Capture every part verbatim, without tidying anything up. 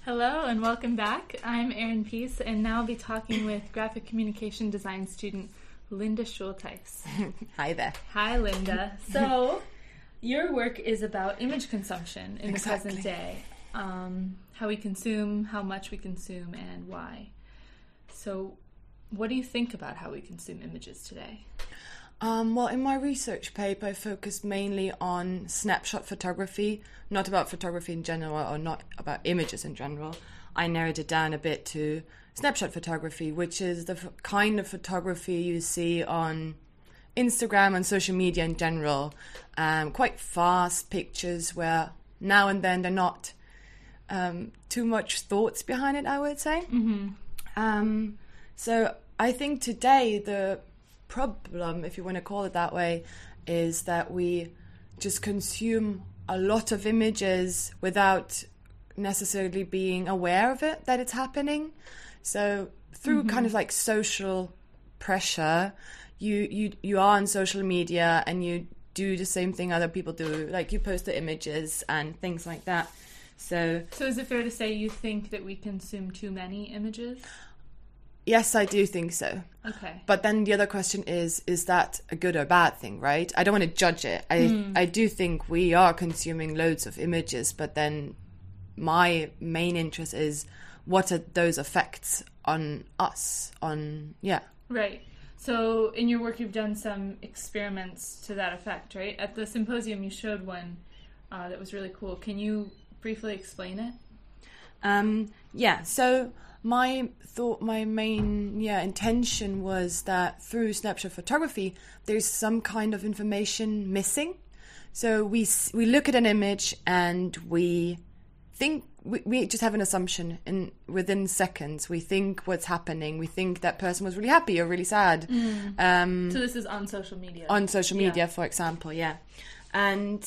Hello and welcome back. I'm Erin Peace, and now I'll be talking with graphic communication design student Linda Schulteis. Hi there. Hi, Linda. So, your work is about image consumption in Exactly. the present day. Um, how we consume, how much we consume, and why. So, what do you think about how we consume images today? Um, well, in my research paper, I focused mainly on snapshot photography, not about photography in general or not about images in general. I narrowed it down a bit to snapshot photography, which is the f- kind of photography you see on Instagram and social media in general. Um, quite fast pictures where now and then they're not um, too much thoughts behind it, I would say. Mm-hmm. Um, so I think today the problem, if you want to call it that way, is that we just consume a lot of images without necessarily being aware of it, that it's happening. So through Mm-hmm. kind of like social pressure, you, you, you are on social media and you do the same thing other people do, like you post the images and things like that. So So, is it fair to say you think that we consume too many images? yes, I do think so. Okay. But then the other question is, is that a good or bad thing, right? I don't want to judge it. I Mm. I do think we are consuming loads of images, but then my main interest is what are those effects on us, on, yeah. Right. So in your work, you've done some experiments to that effect, right? At the symposium, you showed one uh, that was really cool. Can you briefly explain it? Um, yeah, so my thought, my main yeah intention was that through snapshot photography, there's some kind of information missing. So we s- we look at an image and we think we, we just have an assumption, and within seconds we think what's happening. We think that person was really happy or really sad. Um, So this is on social media. on social media, Yeah. for example, yeah. And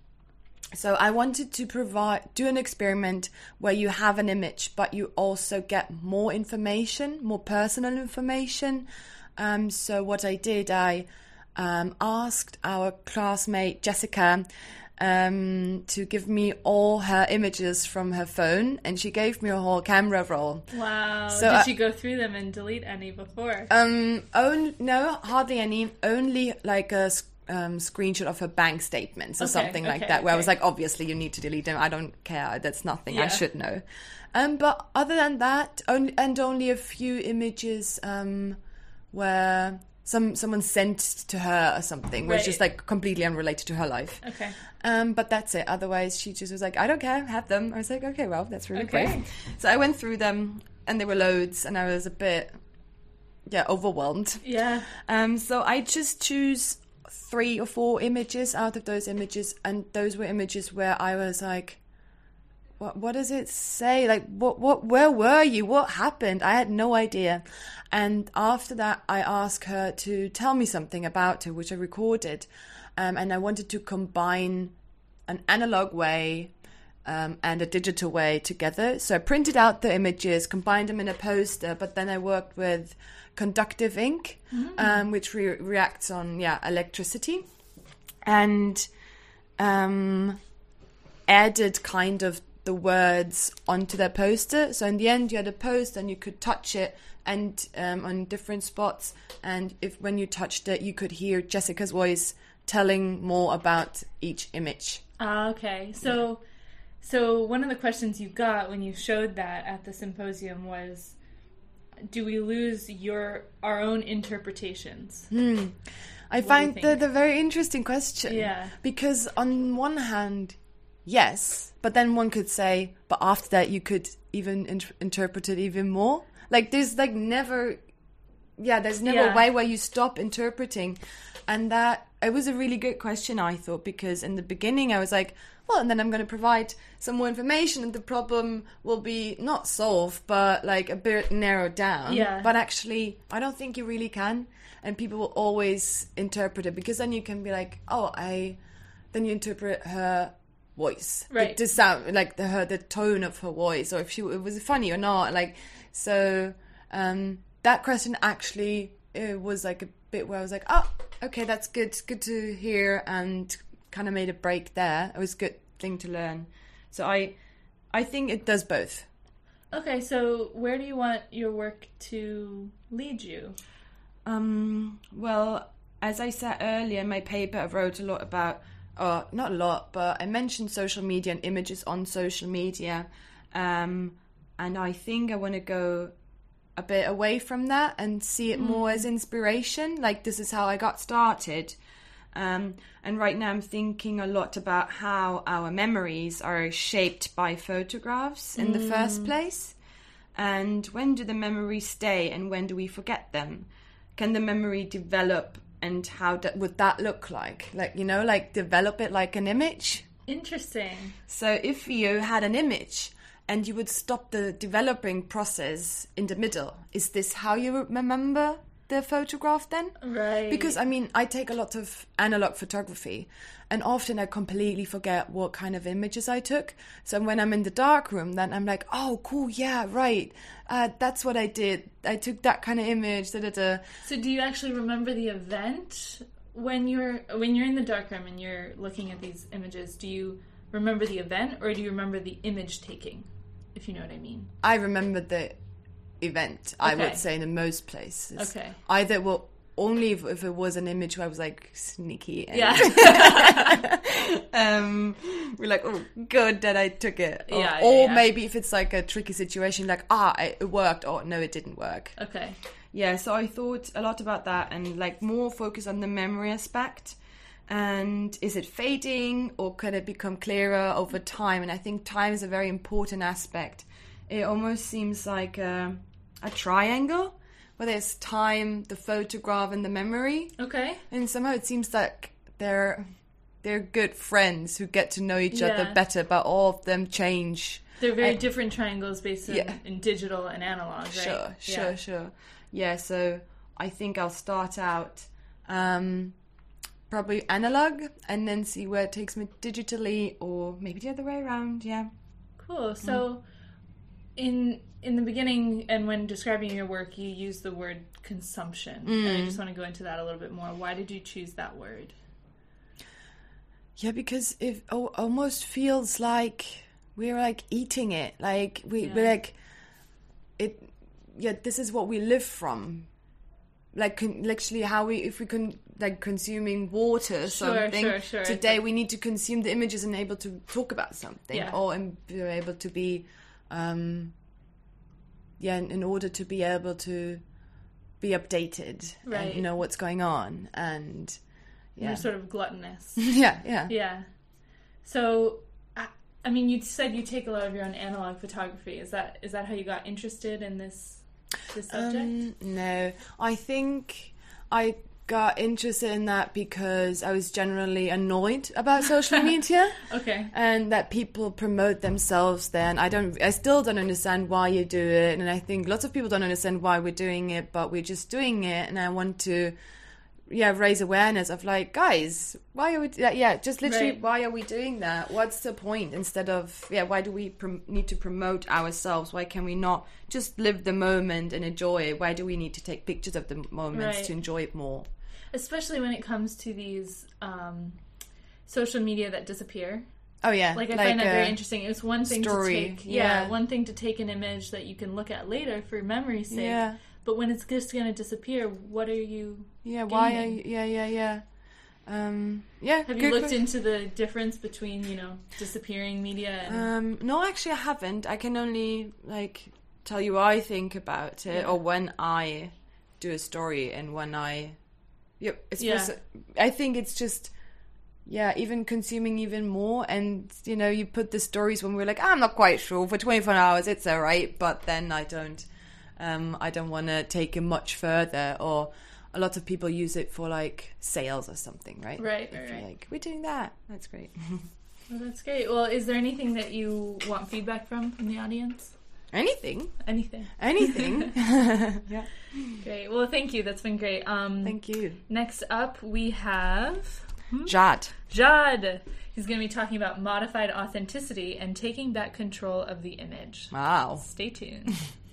so I wanted to provide, do an experiment where you have an image, but you also get more information, more personal information. Um, so what I did, I um, asked our classmate Jessica um, to give me all her images from her phone, and she gave me a whole camera roll. Wow. So Did I- she go through them and delete any before? Um, own, no, hardly any. Only like a s- um, screenshot of her bank statements or Okay, something like okay, that. Where I okay. was like, obviously you need to delete them. I don't care. That's nothing. I Yeah. should know. Um, but other than that, only and only a few images um, where some someone sent to her or something, which Right. is like completely unrelated to her life. Okay. Um, but that's it. Otherwise, she just was like, I don't care, have them. I was like, okay, well, that's really Okay. brave. So I went through them, and there were loads, and I was a bit, yeah, overwhelmed. Yeah. Um, so I just choose three or four images out of those images, and those were images where I was like, what what does it say? Like, what what where were you? What happened? I had no idea. And after that, I asked her to tell me something about her, which I recorded. Um, and I wanted to combine an analog way um, and a digital way together. So I printed out the images, combined them in a poster, but then I worked with conductive ink, um, which re- reacts on yeah electricity, and um, added kind of the words onto their poster. So in the end, you had a poster and you could touch it, and um, on different spots. And if when you touched it, you could hear Jessica's voice telling more about each image. Ah, okay. So, so one of the questions you got when you showed that at the symposium was, do we lose your our own interpretations? Hmm. I do you find think? that a very interesting question. Yeah. Because on one hand, yes, but then one could say, but after that, you could even in- interpret it even more. Like, there's like never, yeah, there's never Yeah. a way where you stop interpreting. And that, it was a really good question, I thought, because in the beginning I was like, well, and then I'm going to provide some more information and the problem will be not solved, but like a bit narrowed down. Yeah. But actually, I don't think you really can. And people will always interpret it, because then you can be like, oh, I, then you interpret her voice, Right. the, the sound, like the her the tone of her voice, or if she it was funny or not, like so. Um, that question actually it was like a bit where I was like, oh, okay, that's good, good to hear, and kind of made a break there. It was a good thing to learn. So I, I think it does both. Okay, so where do you want your work to lead you? Um, well, as I said earlier in my paper, I wrote a lot about, or not a lot, but I mentioned social media and images on social media. Um, and I think I want to go a bit away from that and see it mm. more as inspiration. Like, this is how I got started. Um, and right now I'm thinking a lot about how our memories are shaped by photographs in mm. the first place. And when do the memories stay and when do we forget them? Can the memory develop and how that, would that look like? Like, you know, like develop it like an image? Interesting. So if you had an image and you would stop the developing process in the middle, is this how you remember the photograph then? Right. Because, I mean, I take a lot of analog photography and often I completely forget what kind of images I took. So when I'm in the dark room, then I'm like, oh, cool, yeah, right. Uh, that's what I did. I took that kind of image. Da, da, da. So do you actually remember the event when you're when you're in the dark room and you're looking at these images? Do you remember the event or do you remember the image taking, if you know what I mean? I remember the event, I Okay. would say, in most places. Okay. Either, well, only if, if it was an image where I was like sneaky. And Yeah. um, we're like, oh, good that I took it. Or, Yeah, yeah, or yeah. maybe if it's like a tricky situation, like, ah, it worked, or no, it didn't work. Okay. Yeah, so I thought a lot about that and like more focus on the memory aspect. And is it fading or could it become clearer over time? And I think time is a very important aspect. It almost seems like a, a triangle where there's time, the photograph, and the memory. Okay. And somehow it seems like they're they're good friends who get to know each Yeah. other better, but all of them change. They're very I- different triangles based in, Yeah. in digital and analog, right? Sure, sure, Yeah. sure. Yeah, so I think I'll start out um, probably analog and then see where it takes me digitally, or maybe the other way around, yeah. Cool. So in in the beginning and when describing your work, you use the word consumption. And I just want to go into that a little bit more. Why did you choose that word? Yeah, because it al- almost feels like we're like eating it. Like we, Yeah. we're like it. Yeah, this is what we live from. Like con- literally, how we if we can like consuming water or Sure, something. sure, sure. Today we need to consume the images and able to talk about something, Yeah. or and be able to be, um, yeah, in, in order to be able to be updated Right. and know what's going on and. You're Yeah. sort of gluttonous. yeah, yeah. Yeah. So, I, I mean, you said you take a lot of your own analog photography. Is that is that how you got interested in this this subject? Um, no, I think I got interested in that because I was generally annoyed about social media Okay. and that people promote themselves there. And I don't, I still don't understand why you do it. And I think lots of people don't understand why we're doing it, but we're just doing it. And I want to, yeah, raise awareness of like, guys, why are we, yeah, yeah just literally, Right. why are we doing that? What's the point? Instead of, yeah, why do we prom- need to promote ourselves? Why can we not just live the moment and enjoy it? Why do we need to take pictures of the moments Right. to enjoy it more? Especially when it comes to these um, social media that disappear. Oh yeah, Like, I find that a very interesting. It's one thing story, to take, yeah, yeah. one thing to take an image that you can look at later for memory's sake. Yeah, But when it's just going to disappear, what are you? yeah. Why are Gaining. you? Yeah, yeah, yeah. Um, yeah. Have you good looked que- into the difference between, you know, disappearing media and Um, no, actually, I haven't. I can only like tell you what I think about it, Yeah. or when I do a story, and when I, yep. It's Yeah. just- I think it's just, yeah, even consuming even more, and you know, you put the stories when we're like, I'm not quite sure for twenty-four hours, it's alright, but then I don't, um, I don't want to take it much further, or. A lot of people use it for like sales or something, right? Right, If right, you're right. like, we're doing that. That's great. Well, that's great. Well, is there anything that you want feedback from from the audience? Anything. Anything. Anything. Yeah. Great. Well, thank you. That's been great. Um, Thank you. Next up, we have Jad. Jad. He's going to be talking about modified authenticity and taking back control of the image. Wow. Stay tuned.